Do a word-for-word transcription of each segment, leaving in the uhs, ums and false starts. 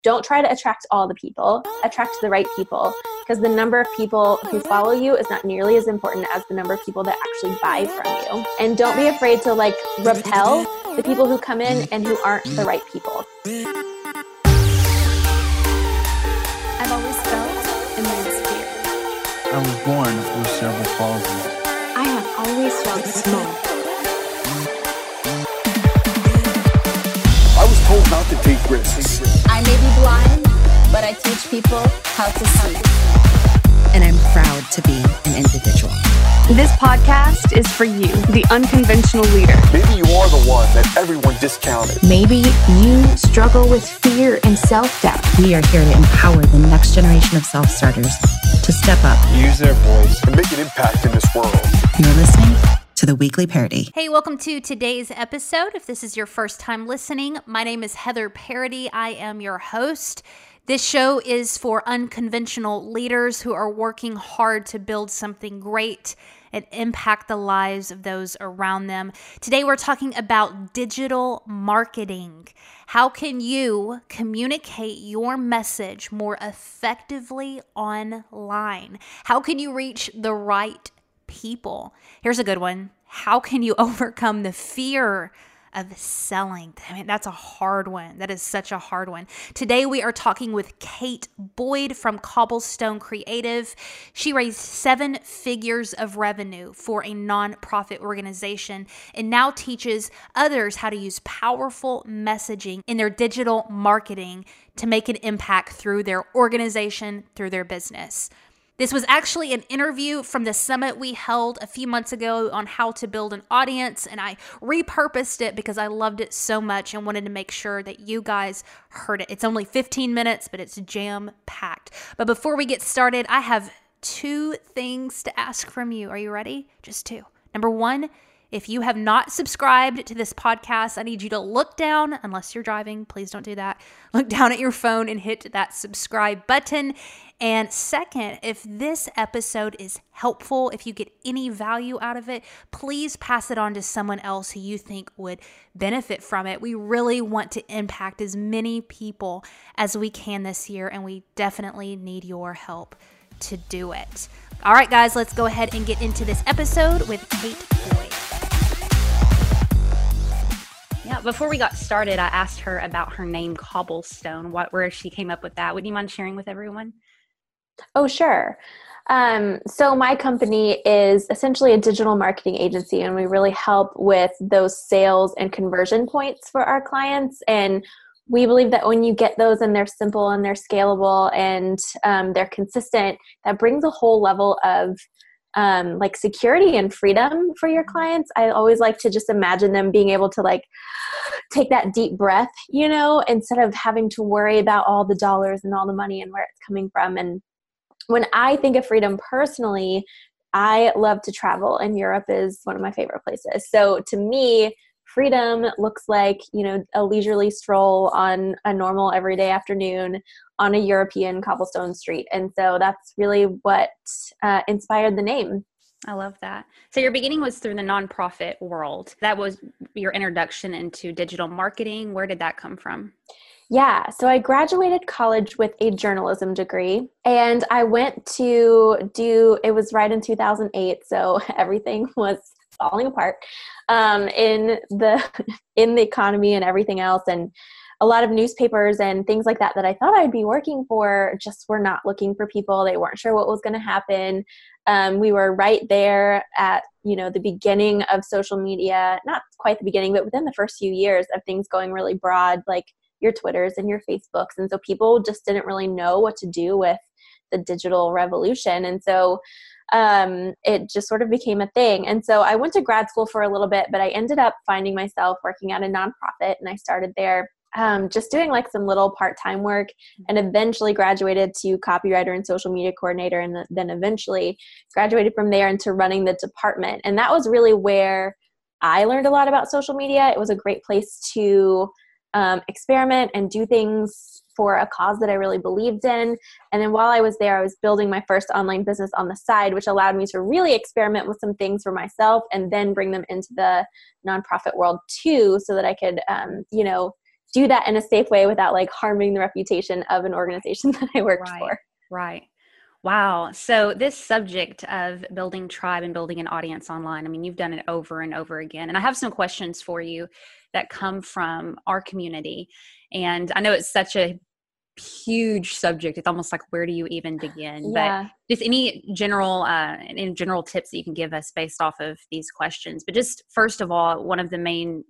don't try to attract all the people, attract the right people, because the number of people who follow you is not nearly as important as the number of people that actually buy from you. And don't be afraid to like repel the people who come in and who aren't the right people. I've always felt immense fear. I was born with cerebral palsy. I have always felt small. I was told not to take risks. I may be blind, but I teach people how to see. And I'm proud to be an individual. This podcast is for you, the unconventional leader. Maybe you are the one that everyone discounted. Maybe you struggle with fear and self-doubt. We are here to empower the next generation of self-starters to step up, use their voice, and make an impact in this world. You're listening to The Weekly Parody. Hey, welcome to today's episode. If this is your first time listening, my name is Heather Parody. I am your host. This show is for unconventional leaders who are working hard to build something great and impact the lives of those around them. Today, we're talking about digital marketing. How can you communicate your message more effectively online? How can you reach the right people? Here's a good one. How can you overcome the fear of selling? I mean, that's a hard one. That is such a hard one. Today, we are talking with Kate Boyd from Cobblestone Creative. She raised seven figures of revenue for a nonprofit organization and now teaches others how to use powerful messaging in their digital marketing to make an impact through their organization, through their business. This was actually an interview from the summit we held a few months ago on how to build an audience, and I repurposed it because I loved it so much and wanted to make sure that you guys heard it. It's only fifteen minutes, but it's jam-packed. But before we get started, I have two things to ask from you. Are you ready? Just two. Number one, if you have not subscribed to this podcast, I need you to look down, unless you're driving, please don't do that. Look down at your phone and hit that subscribe button. And second, if this episode is helpful, if you get any value out of it, please pass it on to someone else who you think would benefit from it. We really want to impact as many people as we can this year, and we definitely need your help to do it. All right, guys, let's go ahead and get into this episode with Kate Boyd. Yeah, before we got started, I asked her about her name, Cobblestone, what, where she came up with that. Would you mind sharing with everyone? Oh, sure. Um, so my company is essentially a digital marketing agency, and we really help with those sales and conversion points for our clients. And we believe that when you get those and they're simple and they're scalable and um, they're consistent, that brings a whole level of um, like security and freedom for your clients. I always like to just imagine them being able to like take that deep breath, you know, instead of having to worry about all the dollars and all the money and where it's coming from. And when I think of freedom personally, I love to travel, and Europe is one of my favorite places. So to me, freedom looks like, you know, a leisurely stroll on a normal everyday afternoon on a European cobblestone street. And so that's really what uh, inspired the name. I love that. So your beginning was through the nonprofit world. That was your introduction into digital marketing. Where did that come from? Yeah, so I graduated college with a journalism degree, and I went to do, it was right in two thousand eight, so everything was falling apart um, in the in the economy and everything else, and a lot of newspapers and things like that that I thought I'd be working for just were not looking for people. They weren't sure what was going to happen. Um, we were right there at, you know, the beginning of social media, not quite the beginning, but within the first few years of things going really broad, like your Twitters and your Facebooks. And so people just didn't really know what to do with the digital revolution. And so um, it just sort of became a thing. And so I went to grad school for a little bit, but I ended up finding myself working at a nonprofit, and I started there um, just doing like some little part-time work, and eventually graduated to copywriter and social media coordinator, and then eventually graduated from there into running the department. And that was really where I learned a lot about social media. It was a great place to Um, experiment and do things for a cause that I really believed in. And then while I was there, I was building my first online business on the side, which allowed me to really experiment with some things for myself and then bring them into the nonprofit world too, so that I could, um, you know, do that in a safe way without like harming the reputation of an organization that I worked Right. for. Right. Wow. So this subject of building tribe and building an audience online, I mean, you've done it over and over again. And I have some questions for you that come from our community. And I know it's such a huge subject. It's almost like, where do you even begin? Yeah. But just any general, uh, any general tips that you can give us based off of these questions. But just first of all, one of the main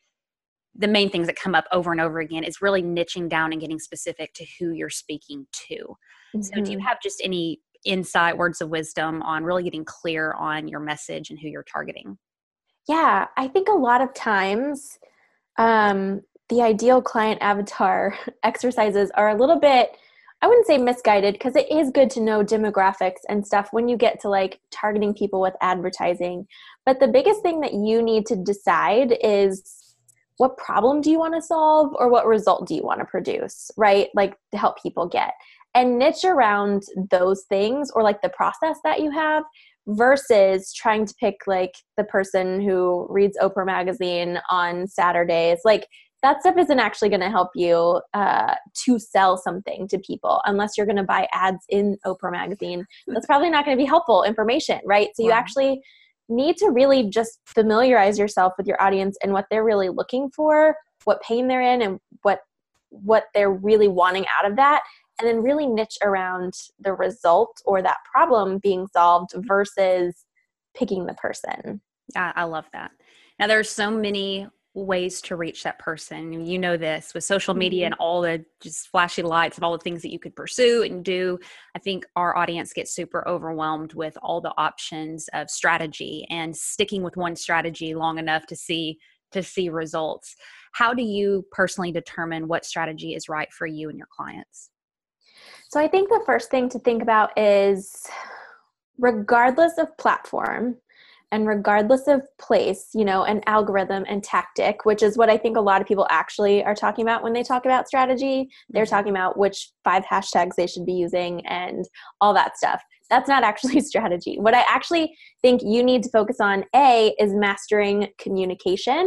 the main things that come up over and over again is really niching down and getting specific to who you're speaking to. Mm-hmm. So do you have just any insight, words of wisdom on really getting clear on your message and who you're targeting? Yeah, I think a lot of times um, the ideal client avatar exercises are a little bit, I wouldn't say misguided, because it is good to know demographics and stuff when you get to like targeting people with advertising. But the biggest thing that you need to decide is, what problem do you want to solve, or what result do you want to produce, right? Like to help people get, and niche around those things, or like the process that you have, versus trying to pick like the person who reads Oprah magazine on Saturdays. Like that stuff isn't actually going to help you uh, to sell something to people unless you're going to buy ads in Oprah magazine. That's probably not going to be helpful information, right? So you Wow. actually need to really just familiarize yourself with your audience and what they're really looking for, what pain they're in, and what what they're really wanting out of that, and then really niche around the result or that problem being solved versus picking the person. I, I love that. Now, there's so many ways to reach that person. You know this with social media and all the just flashy lights of all the things that you could pursue and do. I think our audience gets super overwhelmed with all the options of strategy and sticking with one strategy long enough to see to see results. How do you personally determine what strategy is right for you and your clients? So I think the first thing to think about is, regardless of platform, and regardless of place, you know, an algorithm and tactic, which is what I think a lot of people actually are talking about when they talk about strategy. They're mm-hmm. talking about which five hashtags they should be using and all that stuff. That's not actually strategy. What I actually think you need to focus on, A, is mastering communication.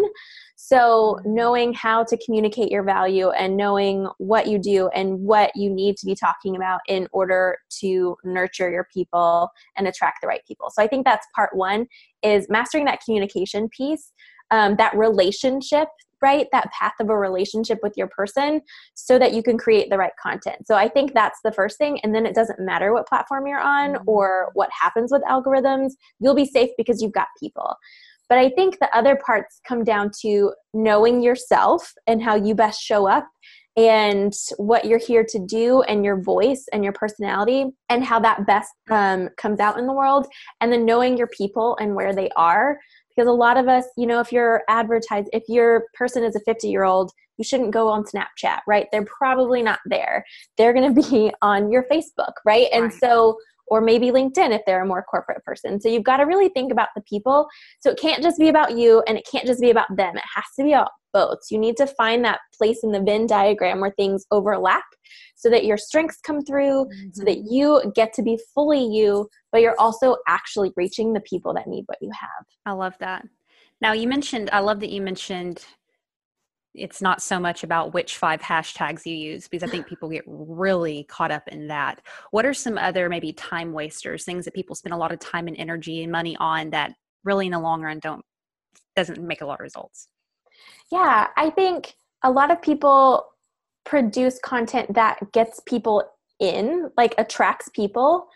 So knowing how to communicate your value and knowing what you do and what you need to be talking about in order to nurture your people and attract the right people. So I think that's part one, is mastering that communication piece, um, that relationship, right? That path of a relationship with your person so that you can create the right content. So I think that's the first thing. And then it doesn't matter what platform you're on mm-hmm. or what happens with algorithms. You'll be safe because you've got people. But I think the other parts come down to knowing yourself and how you best show up and what you're here to do and your voice and your personality and how that best um, comes out in the world. And then knowing your people and where they are. Because a lot of us, you know, if you're advertised, if your person is a fifty year old, you shouldn't go on Snapchat, right? They're probably not there. They're going to be on your Facebook, right? And right. so, or maybe LinkedIn if they're a more corporate person. So you've got to really think about the people. So it can't just be about you and it can't just be about them. It has to be about both. So you need to find that place in the Venn diagram where things overlap so that your strengths come through, mm-hmm. so that you get to be fully you, but you're also actually reaching the people that need what you have. I love that. Now you mentioned, I love that you mentioned it's not so much about which five hashtags you use, because I think people get really caught up in that. What are some other maybe time wasters, things that people spend a lot of time and energy and money on that really in the long run don't doesn't make a lot of results? Yeah, I think a lot of people produce content that gets people in, like attracts people.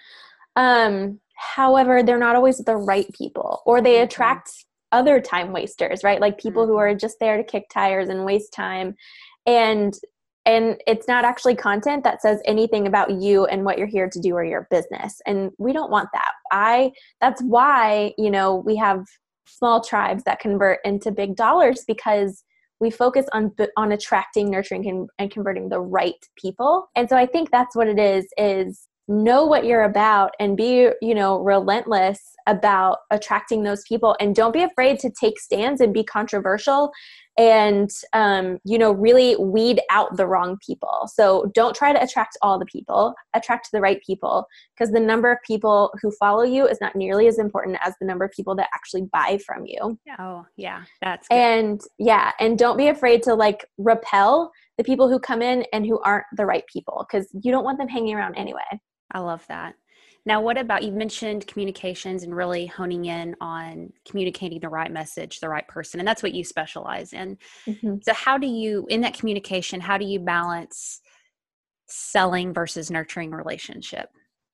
Um, however, they're not always the right people, or they attract other time wasters, right? Like people mm-hmm. who are just there to kick tires and waste time. And and it's not actually content that says anything about you and what you're here to do or your business. And we don't want that. I that's why, you know, we have small tribes that convert into big dollars, because we focus on on attracting, nurturing, and, and converting the right people. And so I think that's what it is, is know what you're about and be, you know, relentless about attracting those people. And don't be afraid to take stands and be controversial and, um, you know, really weed out the wrong people. So don't try to attract all the people, attract the right people, because the number of people who follow you is not nearly as important as the number of people that actually buy from you. Oh, yeah, that's good. And yeah, and don't be afraid to like repel the people who come in and who aren't the right people, because you don't want them hanging around anyway. I love that. Now, what about, you mentioned communications and really honing in on communicating the right message, the right person, and that's what you specialize in. Mm-hmm. So how do you, in that communication, how do you balance selling versus nurturing a relationship?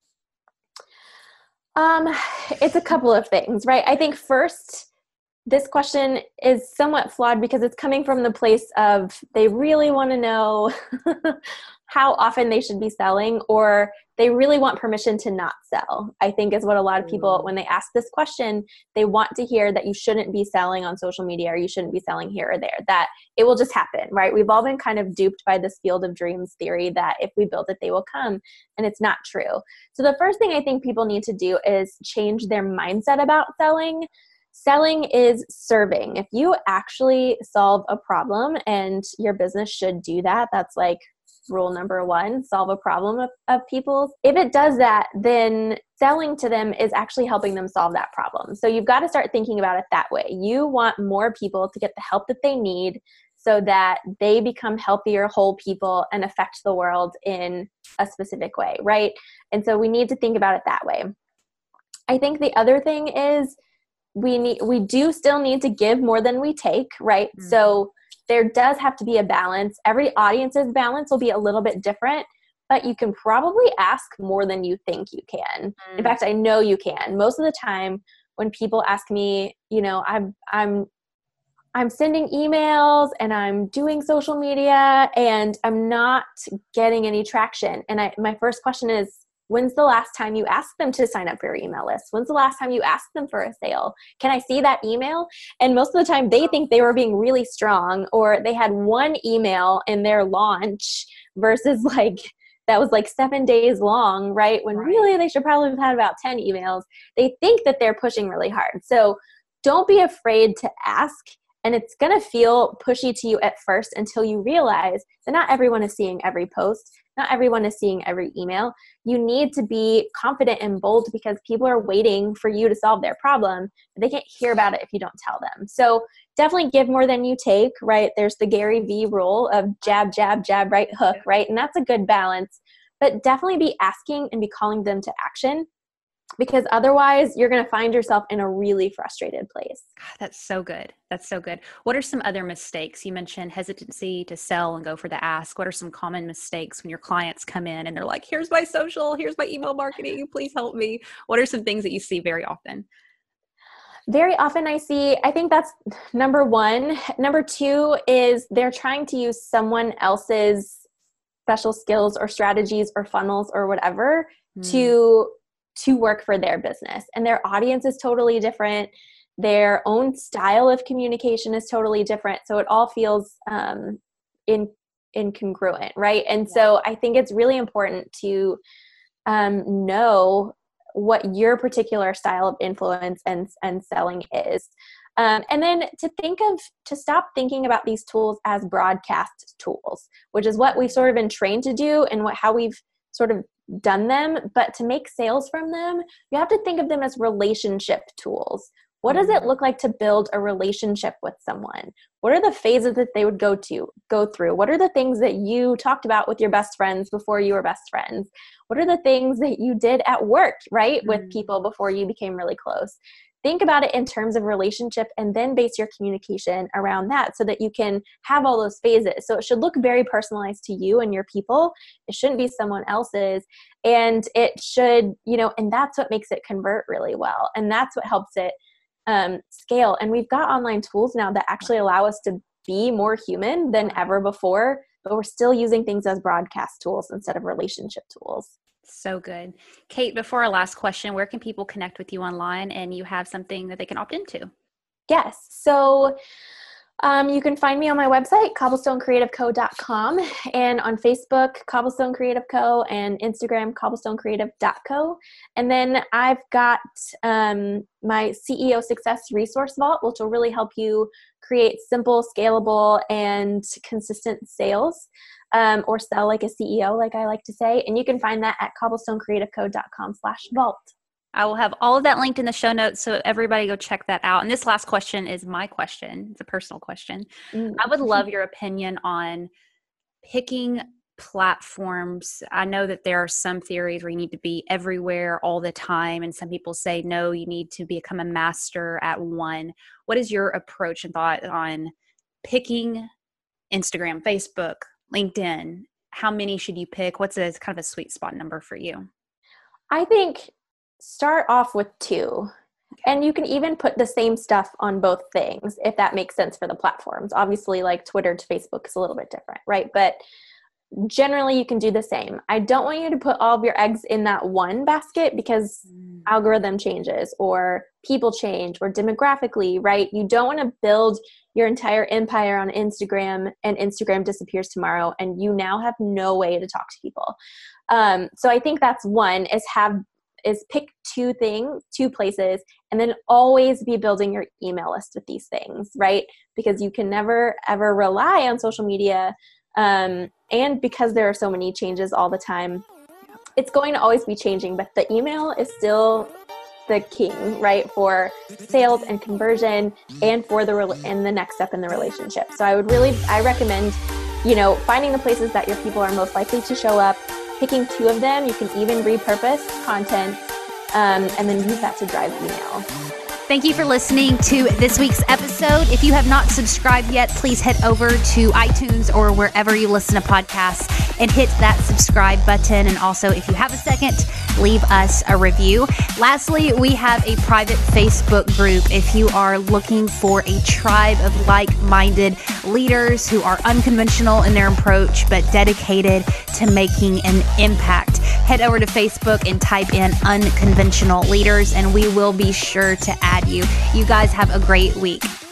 Um, it's a couple of things, right? I think first, this question is somewhat flawed because it's coming from the place of they really want to know how often they should be selling, or they really want permission to not sell, I think is what a lot of people, when they ask this question, they want to hear that you shouldn't be selling on social media or you shouldn't be selling here or there, that it will just happen, right? We've all been kind of duped by this field of dreams theory that if we build it, they will come, and it's not true. So the first thing I think people need to do is change their mindset about selling. Selling is serving. If you actually solve a problem, and your business should do that, that's like rule number one, solve a problem of, of people's. If it does that, then selling to them is actually helping them solve that problem. So you've got to start thinking about it that way. You want more people to get the help that they need so that they become healthier, whole people and affect the world in a specific way, right? And so we need to think about it that way. I think the other thing is we need, we do still need to give more than we take, right? Mm-hmm. So there does have to be a balance. Every audience's balance will be a little bit different, but you can probably ask more than you think you can. Mm. In fact, I know you can. Most of the time when people ask me, you know, I'm, I'm, I'm sending emails and I'm doing social media and I'm not getting any traction. And I, my first question is, when's the last time you asked them to sign up for your email list? When's the last time you asked them for a sale? Can I see that email? And most of the time they think they were being really strong, or they had one email in their launch versus like, that was like seven days long, right? When right. really they should probably have had about ten emails. They think that they're pushing really hard. So don't be afraid to ask. And it's going to feel pushy to you at first until you realize that not everyone is seeing every post. Not everyone is seeing every email. You need to be confident and bold because people are waiting for you to solve their problem. They can't hear about it if you don't tell them. So definitely give more than you take, right? There's the Gary Vee rule of jab, jab, jab, right hook, right? And that's a good balance. But definitely be asking and be calling them to action, because otherwise you're going to find yourself in a really frustrated place. That's so good. That's so good. What are some other mistakes? You mentioned hesitancy to sell and go for the ask. What are some common mistakes when your clients come in and they're like, here's my social, here's my email marketing, please help me? What are some things that you see very often? Very often I see, I think that's number one. Number two is they're trying to use someone else's special skills or strategies or funnels or whatever mm. to to work for their business. And their audience is totally different. Their own style of communication is totally different. So it all feels um, in, incongruent, right? And yeah. so I think it's really important to um, know what your particular style of influence and, and selling is. Um, and then to think of, to stop thinking about these tools as broadcast tools, which is what we've sort of been trained to do and what, how we've sort of done them. But to make sales from them, you have to think of them as relationship tools. What does it look like to build a relationship with someone? What are the phases that they would go to, go through? What are the things that you talked about with your best friends before you were best friends? What are the things that you did at work, right, mm-hmm. with people before you became really close? Think about it in terms of relationship and then base your communication around that so that you can have all those phases. So it should look very personalized to you and your people. It shouldn't be someone else's. And it should, you know, and that's what makes it convert really well. And that's what helps it um, scale. And we've got online tools now that actually allow us to be more human than ever before, but we're still using things as broadcast tools instead of relationship tools. So good. Kate, before our last question, where can people connect with you online and you have something that they can opt into? Yes. So Um, you can find me on my website, cobblestone creative co dot com, and on Facebook, Cobblestone Creative Co, and Instagram, cobblestone creative dot co. And then I've got um, my C E O Success Resource Vault, which will really help you create simple, scalable, and consistent sales, um, or sell like a C E O, like I like to say. And you can find that at cobblestone creative co dot com slash vault. I will have all of that linked in the show notes, so everybody go check that out. And this last question is my question. It's a personal question. Mm. I would love your opinion on picking platforms. I know that there are some theories where you need to be everywhere all the time, and some people say, no, you need to become a master at one. What is your approach and thought on picking Instagram, Facebook, LinkedIn? How many should you pick? What's a kind of a sweet spot number for you? I think start off with two. And you can even put the same stuff on both things if that makes sense for the platforms. Obviously, like Twitter to Facebook is a little bit different, right? But generally, you can do the same. I don't want you to put all of your eggs in that one basket because mm. algorithm changes or people change or demographically, right? You don't want to build your entire empire on Instagram and Instagram disappears tomorrow and you now have no way to talk to people. Um, so I think that's one is have is pick two things, two places, and then always be building your email list with these things, right? Because you can never, ever rely on social media. Um, and because there are so many changes all the time, it's going to always be changing, but the email is still the king, right? For sales and conversion and for the, re- and the next step in the relationship. So I would really, I recommend, you know, finding the places that your people are most likely to show up, picking two of them. You can even repurpose content um, and then use that to drive email. Thank you for listening to this week's episode. If you have not subscribed yet, please head over to iTunes or wherever you listen to podcasts and hit that subscribe button. And also, if you have a second, leave us a review. Lastly, we have a private Facebook group if you are looking for a tribe of like-minded leaders who are unconventional in their approach but dedicated to making an impact. Head over to Facebook and type in Unconventional Leaders, and we will be sure to add you. You guys have a great week.